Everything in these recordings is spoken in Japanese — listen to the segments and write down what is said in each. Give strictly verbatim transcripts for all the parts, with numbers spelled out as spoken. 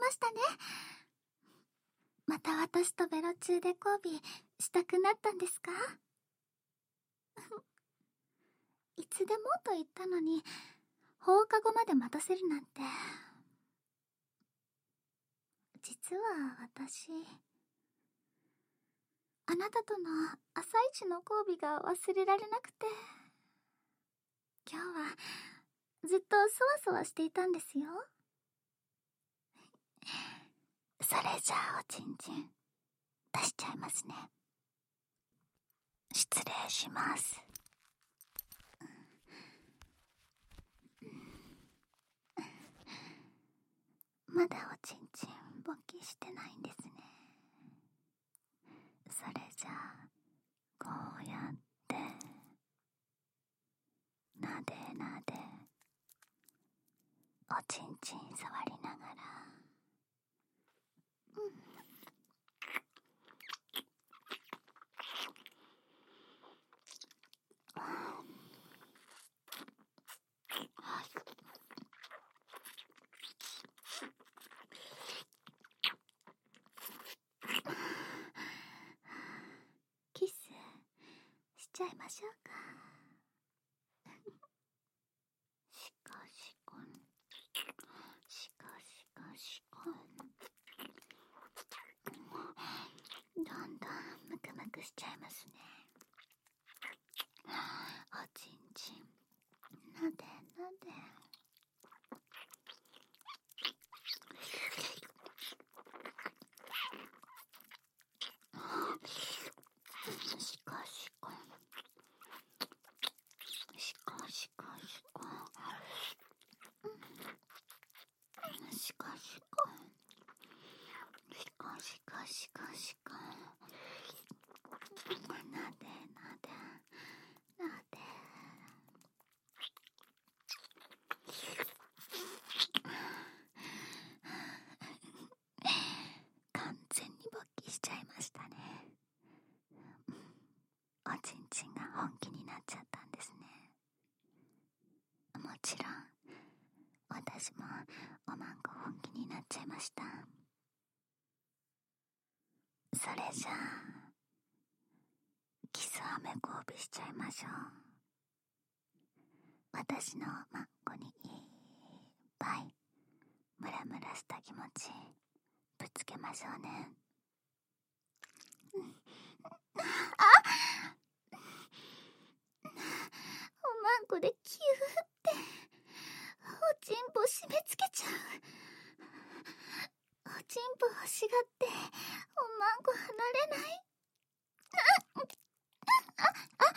ましたね。また私とベロ中で交尾したくなったんですか？いつでもと言ったのに放課後まで待たせるなんて。実は私、あなたとの朝一の交尾が忘れられなくて、今日はずっとそわそわしていたんですよ。それじゃあおちんちん出しちゃいますね。失礼します。まだおちんちん勃起してないんですね。それじゃあこうやってなでなでおちんちん触りながら、うんキスしちゃいましょうか。しこしこしこしこしこ、どんどんムクムクしちゃいますね。おちんちんなでなで、しこしこしこしこしこしこしこしこしこしこしこ、なでなでなで、完全に勃起しちゃいましたね。おちんちんが本気になっちゃったんですね。もちろん私もおまんこ本気になっちゃいました。それじゃあキスアメ交尾しちゃいましょう。私のマンコにいっぱいムラムラした気持ちぶつけましょうね。あおまんこでキューっておちんぽ締め付けちゃう。おちんぽ欲しがっておまんこ離れない。あああ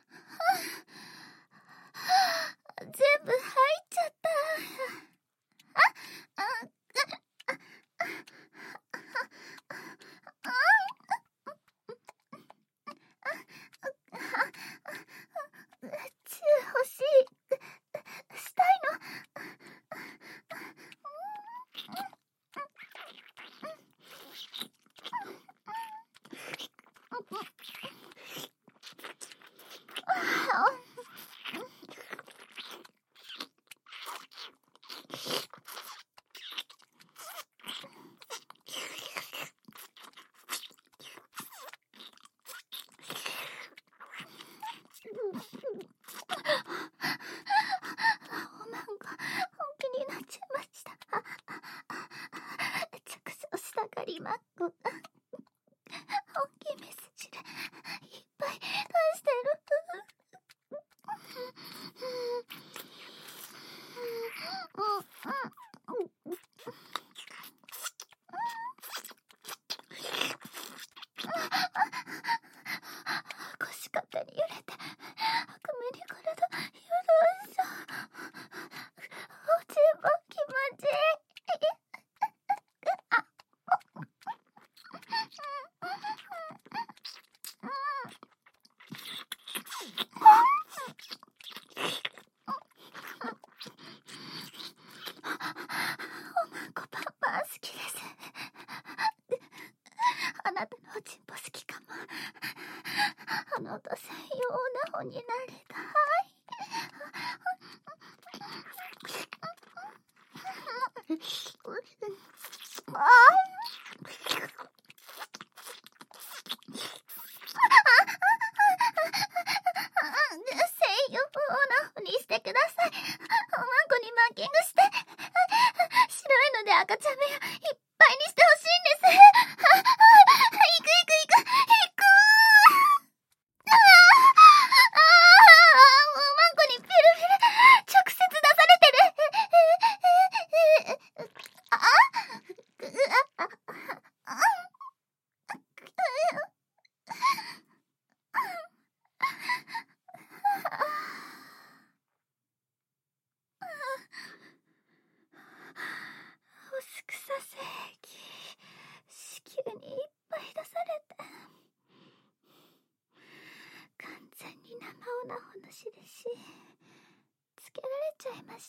あ、全部入っちゃった。ああああチュー欲しい。したいの。おまんこ本気になっちゃいました。ああ着想したがりまっこが本気メス汁いっぱい出してる。腰肩に揺れて悪夢に体よろしょ。おちんぽ気持ちいい。おまんこパンパン好きです。あなたのおちんぽ好きかも。あの音専用な方になりたい。 赤ちゃん部屋いっぱいにしてほしいんです。あ、あ、あ、行く行く行く行くー。ああ、ああ、マンコにピルピル直接出されてる。あ、あ、あ、あ、おすくさ精液子宮にいっぱい出されて、完全に生オナホの印つけられちゃいました。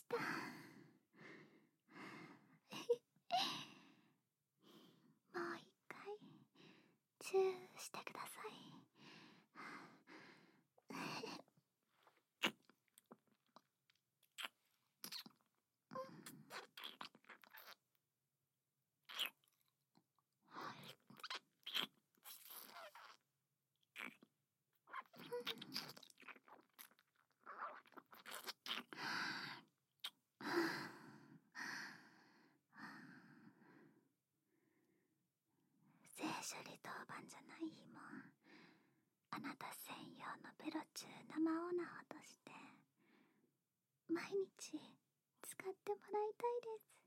もう一回チューしてください。性処理当番じゃない日もあなた専用のベロチュー生オナホとして毎日使ってもらいたいです。